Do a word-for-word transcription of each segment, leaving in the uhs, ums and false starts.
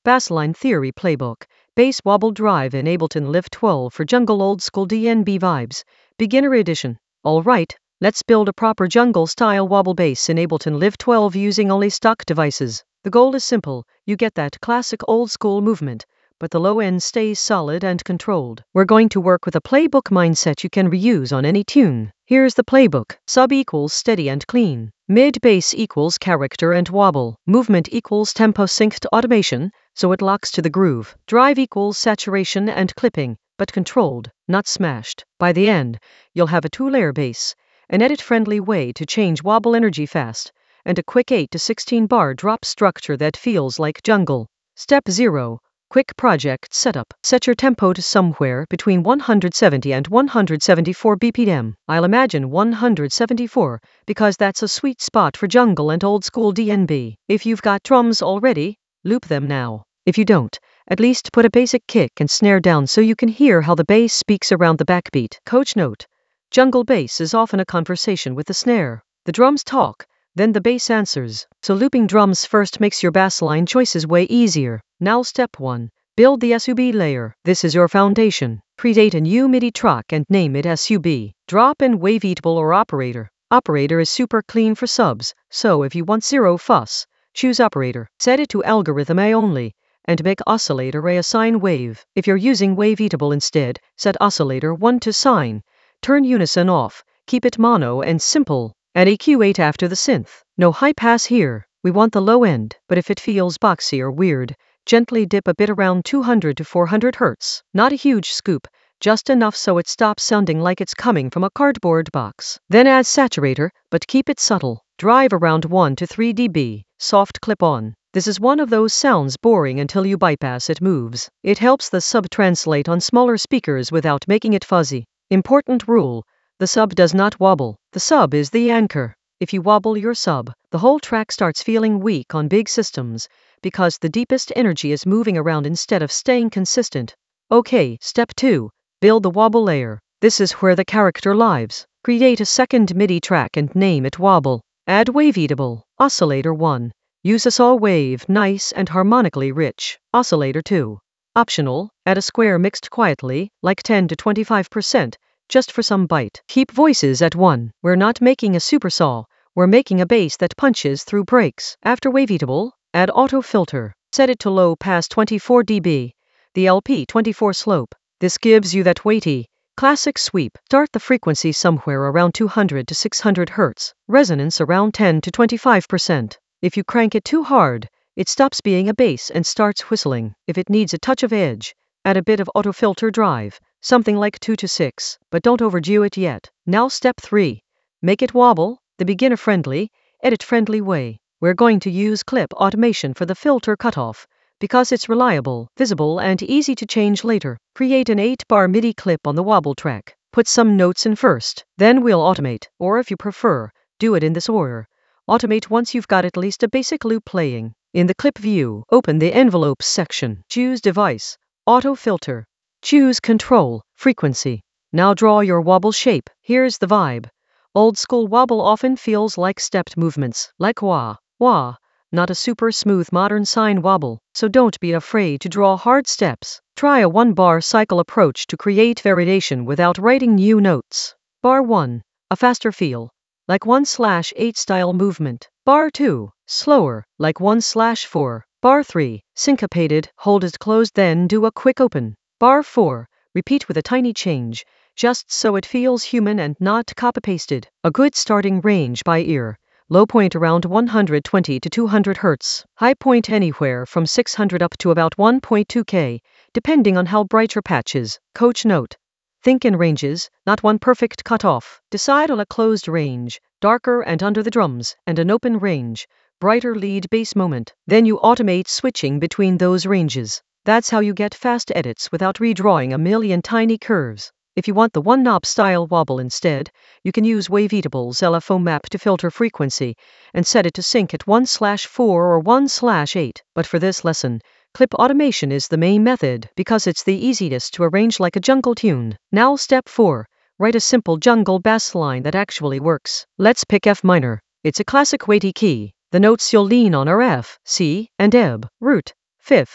Bassline Theory Playbook. Bass Wobble Drive in Ableton Live twelve for Jungle Old School D N B Vibes. Beginner Edition. Alright, let's build a proper jungle-style wobble bass in Ableton Live twelve using only stock devices. The goal is simple, you get that classic old-school movement, but the low end stays solid and controlled. We're going to work with a playbook mindset you can reuse on any tune. Here's the playbook. Sub equals steady and clean. Mid bass equals character and wobble. Movement equals tempo synced automation, so it locks to the groove. Drive equals saturation and clipping, but controlled, not smashed. By the end, you'll have a two-layer bass, an edit-friendly way to change wobble energy fast, and a quick eight to sixteen bar drop structure that feels like jungle. Step zero. Quick project setup. Set your tempo to somewhere between one hundred seventy and one hundred seventy-four B P M. I'll imagine one hundred seventy-four, because that's a sweet spot for jungle and old school D N B. If you've got drums already, loop them now. If you don't, at least put a basic kick and snare down so you can hear how the bass speaks around the backbeat. Coach note. Jungle bass is often a conversation with the snare. The drums talk, then the bass answers. So looping drums first makes your bassline choices way easier. Now step one. Build the sub layer. This is your foundation. Create a new MIDI track and name it sub. Drop in Waveatable or Operator. Operator is super clean for subs, so if you want zero fuss, choose Operator. Set it to Algorithm A only, and make Oscillator A a sine wave. If you're using Waveatable instead, set Oscillator one to sine. Turn Unison off. Keep it mono and simple. Add E Q eight after the synth. No high pass here. We want the low end, but if it feels boxy or weird, gently dip a bit around two hundred to four hundred hertz. Not a huge scoop, just enough so it stops sounding like it's coming from a cardboard box. Then add saturator, but keep it subtle. Drive around one to three decibels. Soft clip on. This is one of those sounds boring until you bypass it moves. It helps the sub translate on smaller speakers without making it fuzzy. Important rule. The sub does not wobble. The sub is the anchor. If you wobble your sub, the whole track starts feeling weak on big systems, because the deepest energy is moving around instead of staying consistent. Okay, step two. Build the wobble layer. This is where the character lives. Create a second MIDI track and name it wobble. Add Waveatable. Oscillator one. Use a saw wave, nice and harmonically rich. Oscillator two. Optional. Add a square mixed quietly, like ten to twenty-five percent. Just for some bite. Keep voices at one. We're not making a super saw, we're making a bass that punches through breaks. After Waveatable, add auto filter. Set it to low past twenty-four decibels. The L P twenty-four slope. This gives you that weighty, classic sweep. Start the frequency somewhere around two hundred to six hundred hertz. Resonance around ten to twenty-five percent. If you crank it too hard, it stops being a bass and starts whistling. If it needs a touch of edge, add a bit of auto filter drive. Something like two to six, but don't overdo it yet. Now step three. Make it wobble, the beginner-friendly, edit-friendly way. We're going to use clip automation for the filter cutoff, because it's reliable, visible and easy to change later. Create an eight bar MIDI clip on the wobble track. Put some notes in first, then we'll automate, or if you prefer, do it in this order. Automate once you've got at least a basic loop playing. In the clip view, open the envelopes section. Choose device, auto filter. Choose control, frequency. Now draw your wobble shape. Here's the vibe. Old school wobble often feels like stepped movements, like wah, wah, not a super smooth modern sine wobble, so don't be afraid to draw hard steps. Try a one bar cycle approach to create variation without writing new notes. Bar one, a faster feel, like one slash eight style movement. Bar two, slower, like one slash four. Bar three, syncopated, hold it closed then do a quick open. Bar four, repeat with a tiny change, just so it feels human and not copy-pasted. A good starting range by ear. Low point around one hundred twenty to two hundred hertz. High point anywhere from six hundred up to about one point two K, depending on how bright your patch is. Coach note. Think in ranges, not one perfect cutoff. Decide on a closed range, darker and under the drums, and an open range, brighter lead bass moment. Then you automate switching between those ranges. That's how you get fast edits without redrawing a million tiny curves. If you want the one-knob style wobble instead, you can use Waveatable's L F O map to filter frequency and set it to sync at one slash four or one slash eight. But for this lesson, clip automation is the main method because it's the easiest to arrange like a jungle tune. Now step four. Write a simple jungle bass line that actually works. Let's pick F minor. It's a classic weighty key. The notes you'll lean on are F, C, and ebb, root, fifth,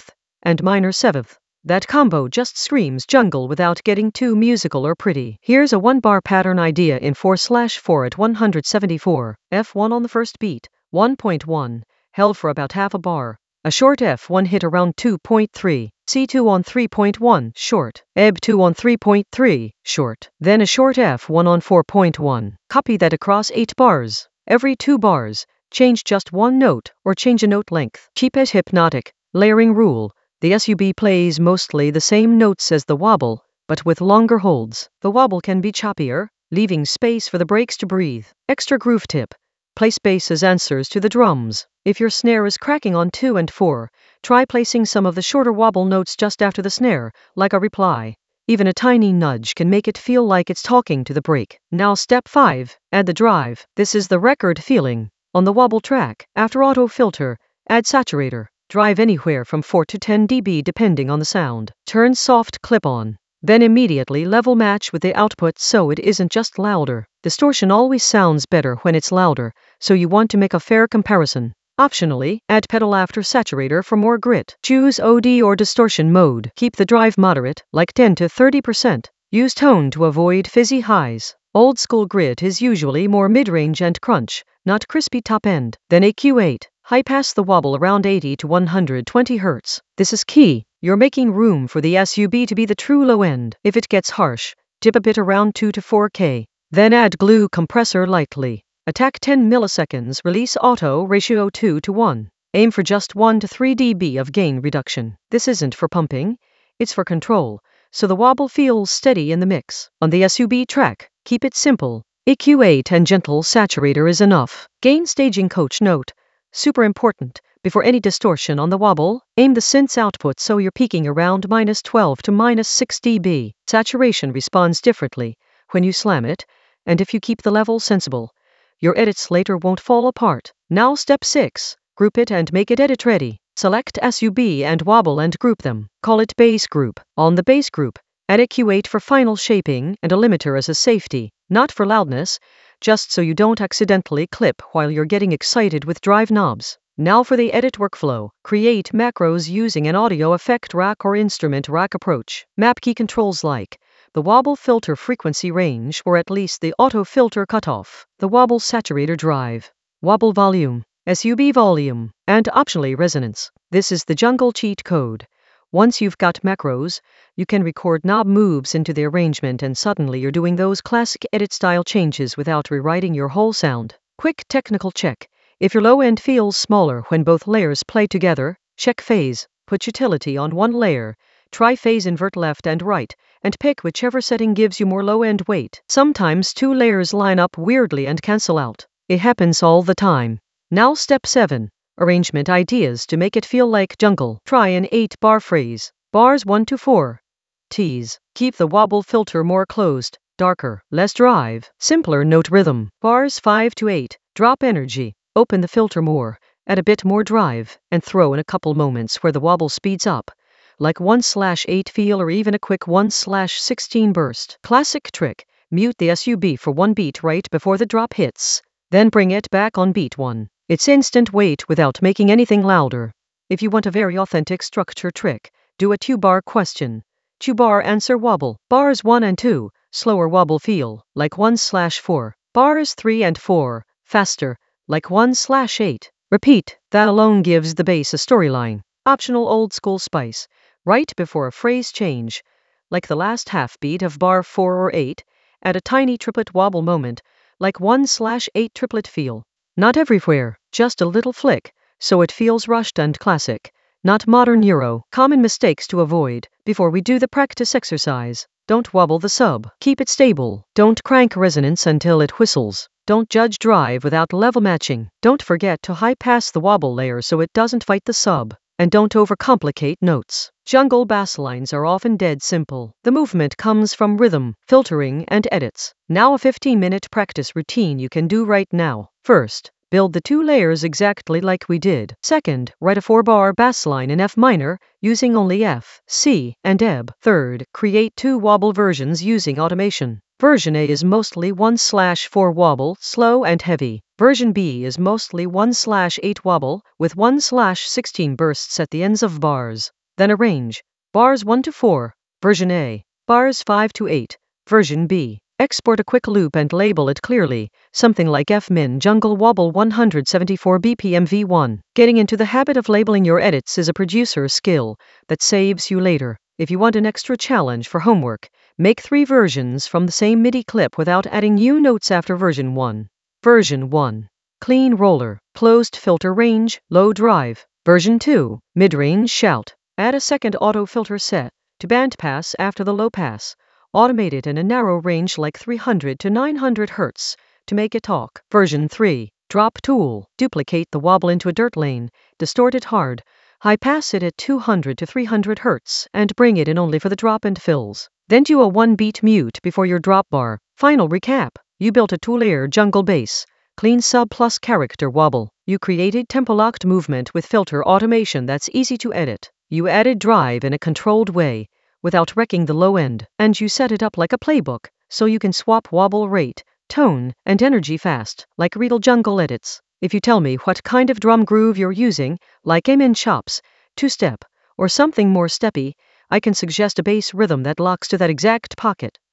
and minor seventh. That combo just screams jungle without getting too musical or pretty. Here's a one-bar pattern idea in four slash four at one seventy-four. F one on the first beat, one point one, held for about half a bar. A short F one hit around two point three. C two on three point one, short. E B two on three point three, short. Then a short F one on four point one. Copy that across eight bars. Every two bars, change just one note or change a note length. Keep it hypnotic. Layering rule. The S U B plays mostly the same notes as the wobble, but with longer holds. The wobble can be choppier, leaving space for the breaks to breathe. Extra groove tip. Place bass as answers to the drums. If your snare is cracking on two and four, try placing some of the shorter wobble notes just after the snare, like a reply. Even a tiny nudge can make it feel like it's talking to the break. Now step five, add the drive. This is the record feeling. On the wobble track, after auto filter, add saturator. Drive anywhere from four to ten decibels depending on the sound. Turn soft clip on. Then immediately level match with the output so it isn't just louder. Distortion always sounds better when it's louder, so you want to make a fair comparison. Optionally, add pedal after saturator for more grit. Choose O D or distortion mode. Keep the drive moderate, like ten to thirty percent. Use tone to avoid fizzy highs. Old school grit is usually more mid-range and crunch, not crispy top end. Then A Q eight. High pass the wobble around eighty to one hundred twenty hertz. This is key. You're making room for the S U B to be the true low end. If it gets harsh, dip a bit around two to four K. Then add glue compressor lightly. Attack ten milliseconds, release auto ratio two to one. Aim for just one to three decibels of gain reduction. This isn't for pumping, it's for control, so the wobble feels steady in the mix. On the S U B track, keep it simple. A Q eight and gentle saturator is enough. Gain staging coach note. Super important. Before any distortion on the wobble, aim the synth's output so you're peaking around minus twelve to minus six decibels. Saturation responds differently when you slam it, and if you keep the level sensible, your edits later won't fall apart. Now step six. Group it and make it edit ready. Select S U B and wobble and group them. Call it bass group. On the bass group, add A Q eight for final shaping and a limiter as a safety, not for loudness, just so you don't accidentally clip while you're getting excited with drive knobs. Now for the edit workflow. Create macros using an audio effect rack or instrument rack approach. Map key controls like the wobble filter frequency range or at least the auto filter cutoff, the wobble saturator drive, wobble volume, S U B volume, and optionally resonance. This is the jungle cheat code. Once you've got macros, you can record knob moves into the arrangement and suddenly you're doing those classic edit style changes without rewriting your whole sound. Quick technical check. If your low end feels smaller when both layers play together, check phase. Put utility on one layer. Try phase invert left and right, and pick whichever setting gives you more low end weight. Sometimes two layers line up weirdly and cancel out. It happens all the time. Now step seven. Arrangement ideas to make it feel like jungle. Try an eight bar phrase. Bars one to four. Tease. Keep the wobble filter more closed, darker, less drive, simpler note rhythm. Bars five to eight. Drop energy. Open the filter more, add a bit more drive, and throw in a couple moments where the wobble speeds up, like one slash eight feel or even a quick one slash sixteen burst. Classic trick. Mute the S U B for one beat right before the drop hits, then bring it back on beat one. It's instant weight without making anything louder. If you want a very authentic structure trick, do a two-bar question. Two-bar answer wobble. Bars one and two, slower wobble feel, like one slash four. Bars three and four, faster, like one slash eight. Repeat. That alone gives the bass a storyline. Optional old school spice. Right before a phrase change, like the last half beat of bar four or eight, add a tiny triplet wobble moment, like one slash eight triplet feel. Not everywhere, just a little flick, so it feels rushed and classic, not modern Euro. Common mistakes to avoid. Before we do the practice exercise, don't wobble the sub. Keep it stable. Don't crank resonance until it whistles. Don't judge drive without level matching. Don't forget to high pass the wobble layer so it doesn't fight the sub. And don't overcomplicate notes. Jungle bass lines are often dead simple. The movement comes from rhythm, filtering, and edits. Now a fifteen minute practice routine you can do right now. First, build the two layers exactly like we did. Second, write a four bar bass line in F minor, using only F, C, and E B. Third, create two wobble versions using automation. Version A is mostly one slash four wobble, slow and heavy. Version B is mostly one slash eight wobble, with one slash sixteen bursts at the ends of bars. then arrange. Bars one to four, version A. Bars five to eight, version B. Export a quick loop and label it clearly, something like F min jungle wobble one hundred seventy-four B P M v one. Getting into the habit of labeling your edits is a producer skill that saves you later. If you want an extra challenge for homework, make three versions from the same MIDI clip without adding new notes after version one. Version one. Clean roller, closed filter range, low drive. Version two. Mid-range shout. Add a second auto filter set to bandpass after the low pass. Automate it in a narrow range like three hundred to nine hundred hertz to make it talk. Version three. Drop tool. Duplicate the wobble into a dirt lane, distort it hard, high pass it at two hundred to three hundred hertz, and bring it in only for the drop and fills. Then do a one-beat mute before your drop bar. Final recap. You built a two-layer jungle bass, clean sub plus character wobble. You created tempo-locked movement with filter automation that's easy to edit. You added drive in a controlled way, without wrecking the low end, and you set it up like a playbook, so you can swap wobble rate, tone, and energy fast, like real jungle edits. If you tell me what kind of drum groove you're using, like amen chops, two-step, or something more steppy, I can suggest a bass rhythm that locks to that exact pocket.